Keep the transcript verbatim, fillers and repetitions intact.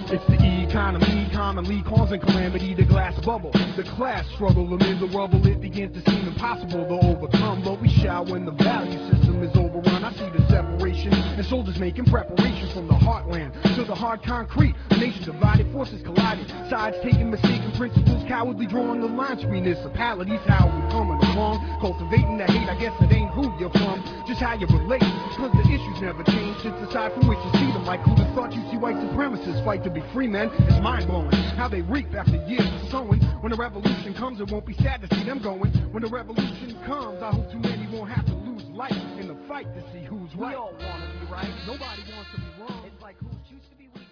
It's the economy commonly causing calamity, the glass bubble. The class struggle amid the rubble, it begins to seem impossible to overcome. But we shall when the value system is overrun. I see the separation and soldiers making preparations from the heartland to the hard concrete. A nation divided, forces colliding, sides taking mistaken principles, cowardly drawing the lines. Municipalities, how we coming along, cultivating the hate. I guess it ain't who you're from, just how you relate. Cause the issues never change, it's aside from which you see them. Like who'd have thought you'd see white supremacists fight to be free men? It's mind-blowing how they reap after years of sowing. When the revolution comes, it won't be sad to see them going. When the revolution comes, I hope too many won't have to lose life in the fight to see who's right. We all wanna be right. Nobody wants to be wrong. It's like who choose to be weak.